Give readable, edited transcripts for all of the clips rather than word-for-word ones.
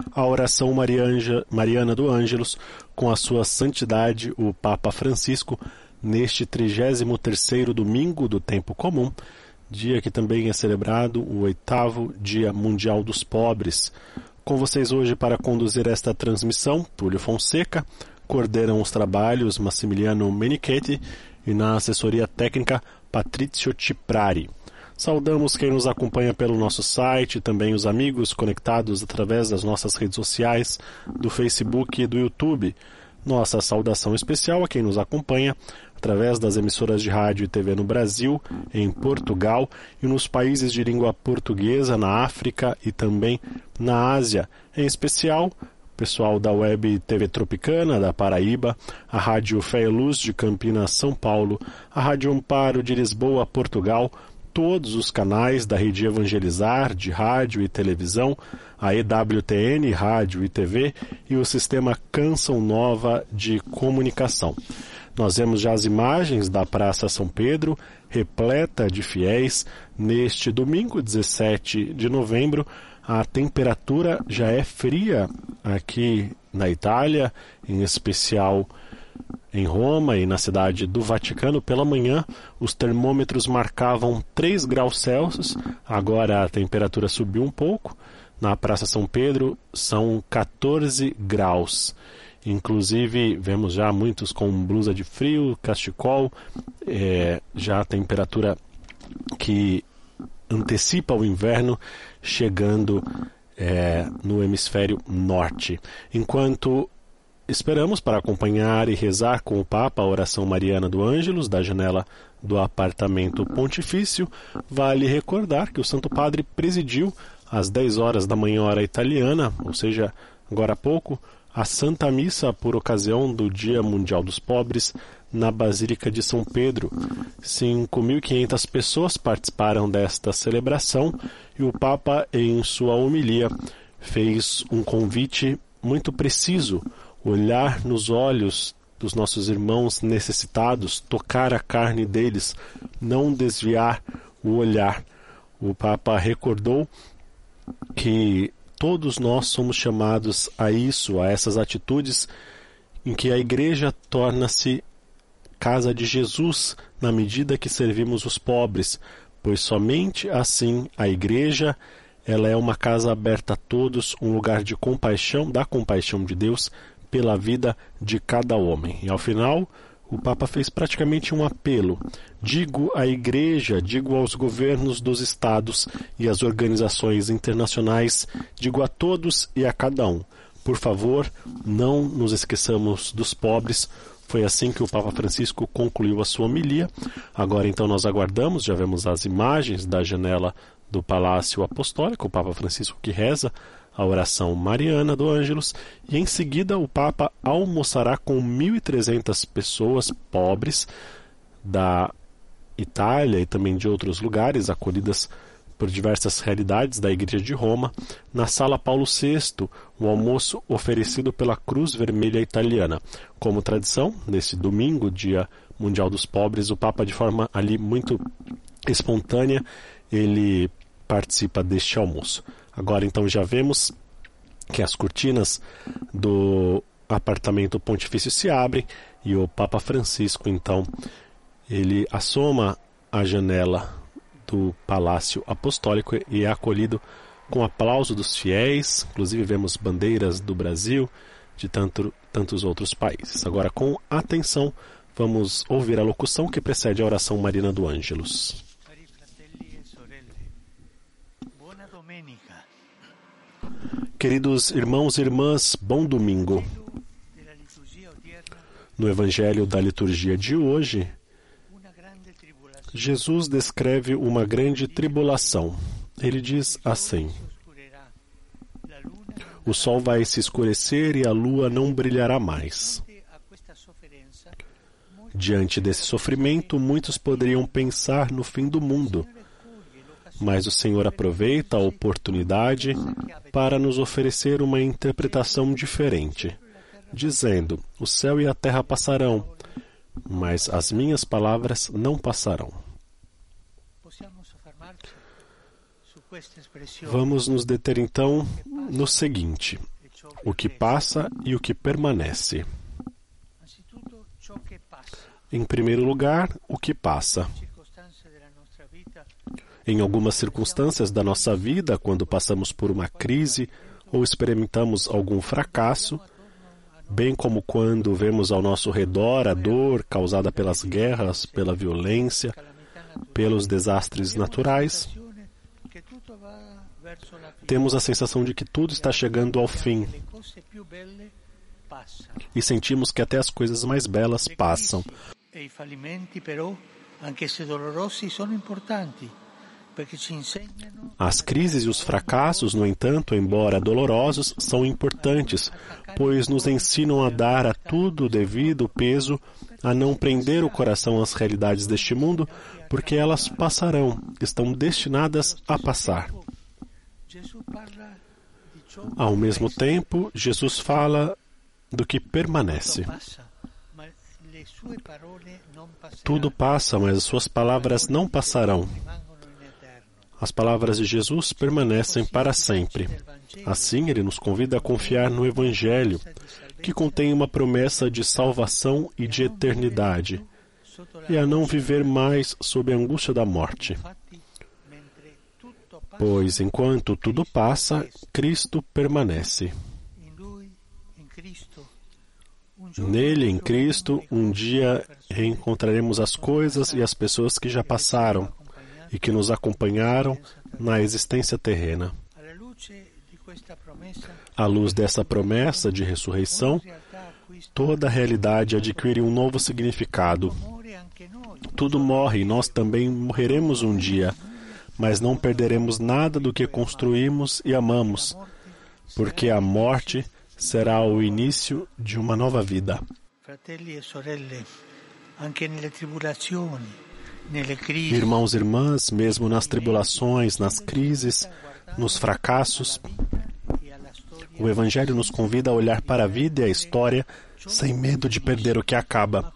a oração mariana do Ângelus com a sua santidade, o Papa Francisco, neste 33º domingo do tempo comum, dia que também é celebrado o 8º Dia Mundial dos Pobres. Com vocês hoje para conduzir esta transmissão, Túlio Fonseca, coordenam os trabalhos Massimiliano Menichetti e na assessoria técnica Patrício Ciprari. Saudamos quem nos acompanha pelo nosso site, também os amigos conectados através das nossas redes sociais, do Facebook e do YouTube. Nossa saudação especial a quem nos acompanha através das emissoras de rádio e TV no Brasil, em Portugal e nos países de língua portuguesa, na África e também na Ásia. Em especial, o pessoal da Web TV Tropicana, da Paraíba, a Rádio Fé e Luz de Campinas, São Paulo, a Rádio Amparo de Lisboa, Portugal, todos os canais da Rede Evangelizar, de rádio e televisão, a EWTN, rádio e TV, e o sistema Canção Nova de comunicação. Nós vemos já as imagens da Praça São Pedro, repleta de fiéis. Neste domingo, 17 de novembro, a temperatura já é fria aqui na Itália, em especial em Roma e na cidade do Vaticano. Pela manhã, os termômetros marcavam 3 graus Celsius, agora a temperatura subiu um pouco. Na Praça São Pedro são 14 graus. Inclusive, vemos já muitos com blusa de frio, cachecol, já a temperatura que antecipa o inverno chegando no hemisfério norte. Enquanto esperamos para acompanhar e rezar com o Papa a oração mariana do Ângelus, da janela do apartamento pontifício, vale recordar que o Santo Padre presidiu às 10 horas da manhã, hora italiana, ou seja, agora há pouco, a Santa Missa por ocasião do Dia Mundial dos Pobres na Basílica de São Pedro. 5.500 pessoas participaram desta celebração e o Papa, em sua homilia, fez um convite muito preciso: olhar nos olhos dos nossos irmãos necessitados, tocar a carne deles, não desviar o olhar. O Papa recordou que todos nós somos chamados a isso, a essas atitudes em que a Igreja torna-se casa de Jesus na medida que servimos os pobres, pois somente assim a Igreja, ela é uma casa aberta a todos, um lugar de compaixão, da compaixão de Deus pela vida de cada homem. E ao final, o Papa fez praticamente um apelo: digo à Igreja, digo aos governos dos estados e às organizações internacionais, digo a todos e a cada um: por favor, não nos esqueçamos dos pobres. Foi assim que o Papa Francisco concluiu a sua homilia. Agora então nós aguardamos, já vemos as imagens da janela do Palácio Apostólico, o Papa Francisco que reza a oração mariana do Ângelus, e em seguida o Papa almoçará com 1.300 pessoas pobres da Itália e também de outros lugares, acolhidas por diversas realidades da Igreja de Roma, na Sala Paulo VI, um almoço oferecido pela Cruz Vermelha Italiana. Como tradição, nesse domingo, Dia Mundial dos Pobres, o Papa, de forma ali muito espontânea, ele participa deste almoço. Agora então já vemos que as cortinas do apartamento pontifício se abrem e o Papa Francisco então ele assoma a janela do Palácio Apostólico e é acolhido com aplauso dos fiéis. Inclusive vemos bandeiras do Brasil, de tantos outros países. Agora, com atenção, vamos ouvir a locução que precede a oração mariana do Ângelus. Queridos irmãos e irmãs, bom domingo. No Evangelho da liturgia de hoje, Jesus descreve uma grande tribulação. Ele diz assim: o sol vai se escurecer e a lua não brilhará mais. Diante desse sofrimento, muitos poderiam pensar no fim do mundo, mas o Senhor aproveita a oportunidade para nos oferecer uma interpretação diferente, dizendo: o céu e a terra passarão, mas as minhas palavras não passarão. Vamos nos deter então no seguinte: o que passa e o que permanece. Em primeiro lugar, o que passa. Em algumas circunstâncias da nossa vida, quando passamos por uma crise ou experimentamos algum fracasso, bem como quando vemos ao nosso redor a dor causada pelas guerras, pela violência, pelos desastres naturais, temos a sensação de que tudo está chegando ao fim e sentimos que até as coisas mais belas passam. As crises e os fracassos, no entanto, embora dolorosos, são importantes, pois nos ensinam a dar a tudo o devido peso, a não prender o coração às realidades deste mundo, porque elas passarão, estão destinadas a passar. Ao mesmo tempo, Jesus fala do que permanece. Tudo passa, mas as suas palavras não passarão. As palavras de Jesus permanecem para sempre. Assim, ele nos convida a confiar no Evangelho, que contém uma promessa de salvação e de eternidade, e a não viver mais sob a angústia da morte. Pois, enquanto tudo passa, Cristo permanece. Nele, em Cristo, um dia reencontraremos as coisas e as pessoas que já passaram e que nos acompanharam na existência terrena. À luz dessa promessa de ressurreição, toda a realidade adquire um novo significado. Tudo morre e nós também morreremos um dia, mas não perderemos nada do que construímos e amamos, porque a morte será o início de uma nova vida. Irmãos e irmãs, mesmo nas tribulações, nas crises, nos fracassos, o Evangelho nos convida a olhar para a vida e a história sem medo de perder o que acaba,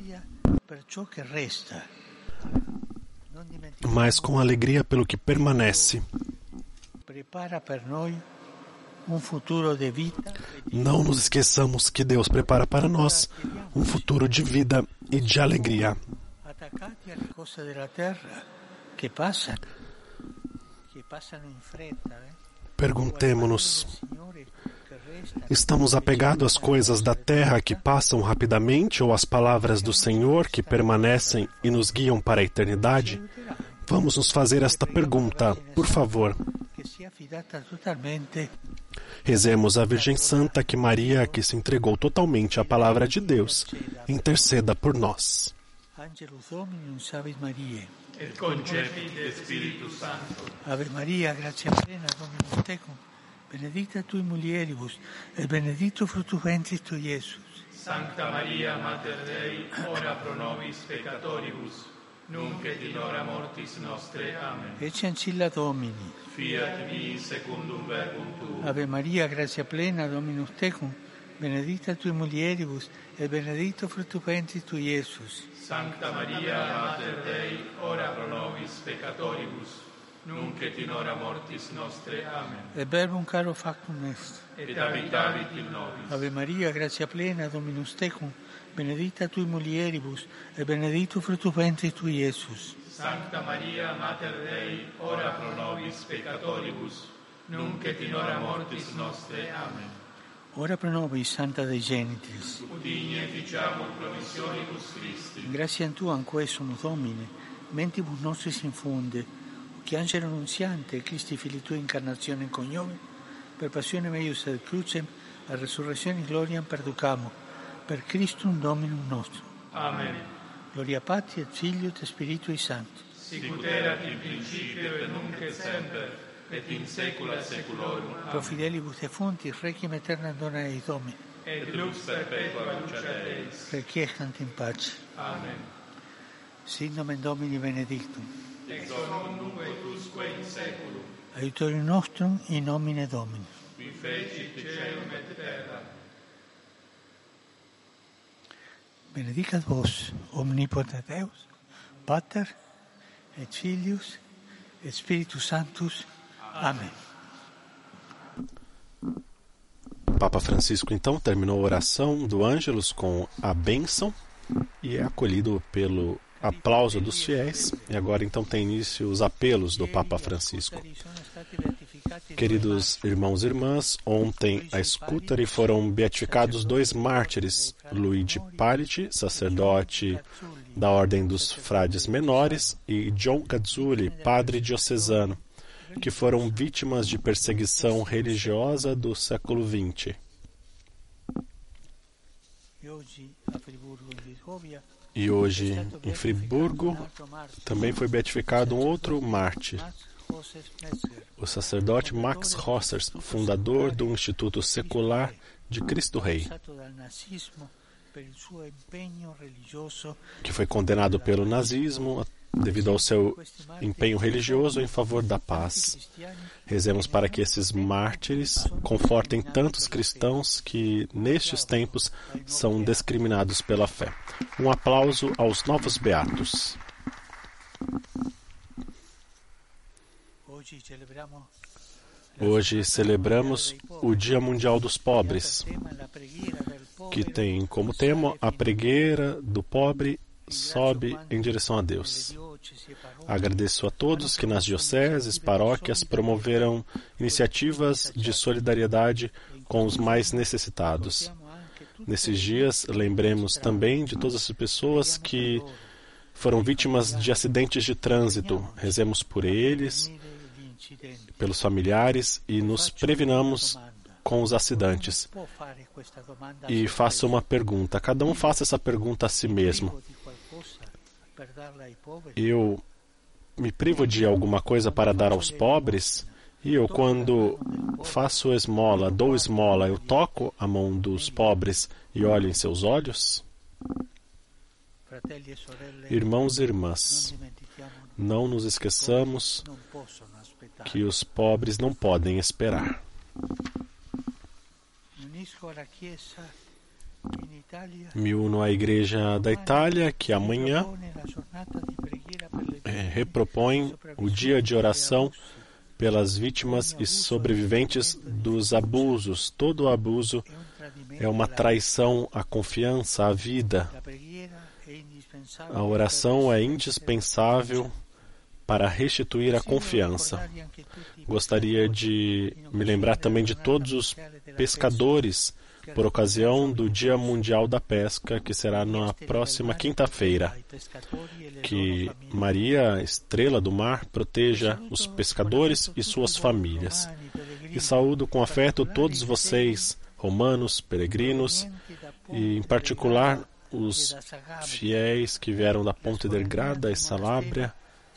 mas com alegria pelo que permanece. Não nos esqueçamos que Deus prepara para nós um futuro de vida e de alegria. Perguntemo-nos: estamos apegados às coisas da terra que passam rapidamente ou às palavras do Senhor que permanecem e nos guiam para a eternidade? Vamos nos fazer esta pergunta, por favor. Rezemos a Virgem Santa que Maria, que se entregou totalmente à Palavra de Deus, interceda por nós. Et concepit Spiritus Sancto. Ave Maria, gratia plena, Dominus tecum, benedicta tui mulieribus, et benedictus fructus ventris tui, Iesus. Sancta Maria, Mater Dei, ora pro nobis peccatoribus, nunc et in hora mortis nostre. Amen. Ecce ancilla Domini. Fiat mi secundum verbum tuum. Ave Maria, gratia plena, Dominus tecum, benedicta tui mulieribus, et benedictus fructus ventris tui, Iesus. Sancta Maria, Mater Dei, ora pro nobis peccatoribus, nunc et in hora mortis nostre. Amen. Et verbum caro factum est. Et habitavit in nobis. Ave Maria, gratia plena, Dominus tecum, benedicta tui mulieribus, et benedictus fructus ventris tui, Iesus. Sancta Maria, Mater Dei, ora pro nobis peccatoribus, nunc et in hora mortis nostre. Amen. Ora pro nobis, Santa Dei Genitrix. Udigne ficiamur promissionibus Christi. Gratiam Tuam quae sumus Domine, mentibus nostris infunde, che angelo annunziante, Christi Filii Tui incarnationem coniove, per passionem eius et crucem, a resurrectionem gloriam perducamo, per Christum Dominum nostrum. Amen. Gloria Patri et Filio et Spiritui Sancti. Sicut erat in principio et nunc et semper, et in saecula saeculorum. Pro fidelibus defunctis, requiem aeternam dona eis Domine. Et lux perpetua luceat eis. Requiescant in pace. Amen. Sit nomen Domini benedictum. Ex hoc nunc et usque in saeculum. Aiutorium nostrum in nomine Domini. Qui fecit caelum et terra. Benedicat vos, omnipotent Deus, Pater, et Filius, et Spiritus Sanctus. Amen. Papa Francisco, então, terminou a oração do Ângelus com a bênção e é acolhido pelo aplauso dos fiéis. E agora, então, tem início os apelos do Papa Francisco. Queridos irmãos e irmãs, ontem a Scutari foram beatificados 2 mártires, Luigi Paliti, sacerdote da Ordem dos Frades Menores, e John Gazzulli, padre diocesano, que foram vítimas de perseguição religiosa do século XX. E hoje, em Friburgo, também foi beatificado um outro mártir, o sacerdote Max Rossers, fundador do Instituto Secular de Cristo Rei, que foi condenado pelo nazismo devido ao seu empenho religioso em favor da paz. Rezemos para que esses mártires confortem tantos cristãos que, nestes tempos, são discriminados pela fé. Um aplauso aos novos beatos. Hoje celebramos o Dia Mundial dos Pobres, que tem como tema a pregueira do pobre sobe em direção a Deus. Agradeço a todos que nas dioceses, paróquias promoveram iniciativas de solidariedade com os mais necessitados. Nesses dias, lembremos também de todas as pessoas que foram vítimas de acidentes de trânsito. Rezemos por eles, pelos familiares e nos previnamos com os acidentes. E faço uma pergunta. Cada um faça essa pergunta a si mesmo. Eu me privo de alguma coisa para dar aos pobres? E eu, quando faço esmola, dou esmola, eu toco a mão dos pobres e olho em seus olhos? Irmãos e irmãs, não nos esqueçamos que os pobres não podem esperar. Me uno à Igreja da Itália, que amanhã repropõe o dia de oração pelas vítimas e sobreviventes dos abusos. Todo abuso é uma traição à confiança, à vida. A oração é indispensável para restituir a confiança. Gostaria de me lembrar também de todos os pescadores por ocasião do Dia Mundial da Pesca, que será na próxima quinta-feira. Que Maria, estrela do mar, proteja os pescadores e suas famílias. E saúdo com afeto todos vocês, romanos, peregrinos, e em particular os fiéis que vieram da Ponte Delgada e Salábria,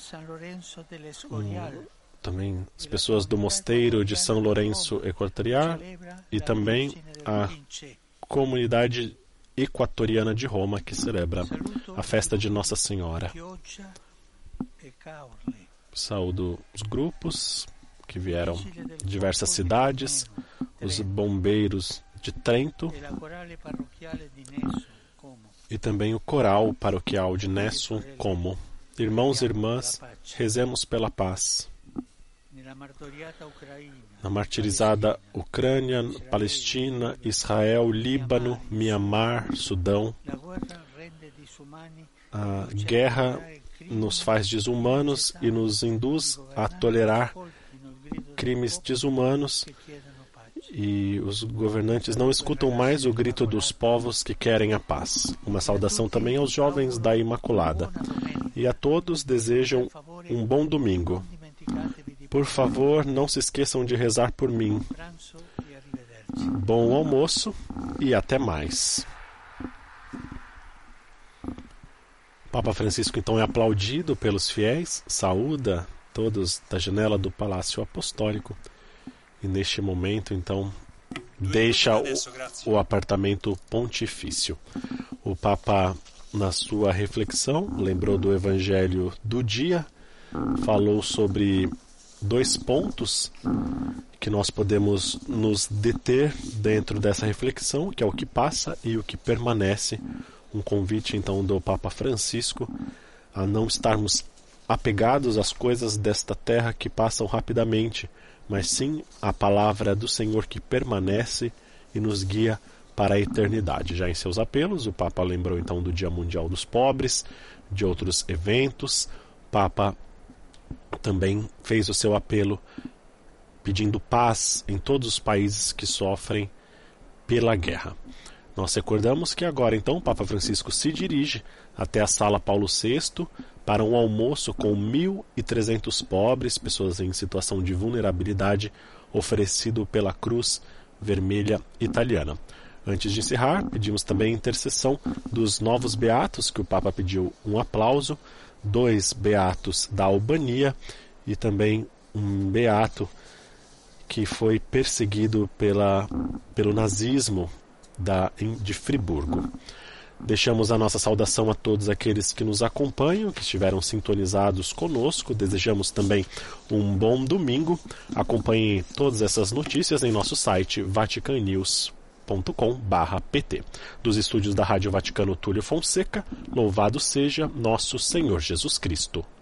também as pessoas do mosteiro de São Lourenço Equatorial e também a comunidade equatoriana de Roma, que celebra a festa de Nossa Senhora. Saúdo os grupos que vieram de diversas cidades, os bombeiros de Trento e também o coral paroquial de Nesso Como. Irmãos e irmãs, rezemos pela paz. Na martirizada Ucrânia, Palestina, Israel, Líbano, Mianmar, Sudão, a guerra nos faz desumanos e nos induz a tolerar crimes desumanos, e os governantes não escutam mais o grito dos povos que querem a paz. Uma saudação também aos jovens da Imaculada. E a todos desejam um bom domingo. Por favor, não se esqueçam de rezar por mim. Bom almoço e até mais. O Papa Francisco, então, é aplaudido pelos fiéis, saúda todos da janela do Palácio Apostólico e, neste momento, então, deixa o apartamento pontifício. O Papa, na sua reflexão, lembrou do Evangelho do dia, falou sobre 2 pontos que nós podemos nos deter dentro dessa reflexão, que é o que passa e o que permanece. Um convite, então, do Papa Francisco a não estarmos apegados às coisas desta terra que passam rapidamente, mas sim à palavra do Senhor que permanece e nos guia para a eternidade. Já em seus apelos, o Papa lembrou então do Dia Mundial dos Pobres, de outros eventos. O Papa também fez o seu apelo pedindo paz em todos os países que sofrem pela guerra. Nós recordamos que agora então o Papa Francisco se dirige até a Sala Paulo VI para um almoço com 1.300 pobres, pessoas em situação de vulnerabilidade, oferecido pela Cruz Vermelha Italiana. Antes de encerrar, pedimos também a intercessão dos novos beatos, que o Papa pediu um aplauso, 2 beatos da Albania e também um beato que foi perseguido pelo nazismo de Friburgo. Deixamos a nossa saudação a todos aqueles que nos acompanham, que estiveram sintonizados conosco. Desejamos também um bom domingo. Acompanhe todas essas notícias em nosso site vaticannews.com/pt. Dos estúdios da Rádio Vaticano, Túlio Fonseca, louvado seja nosso Senhor Jesus Cristo.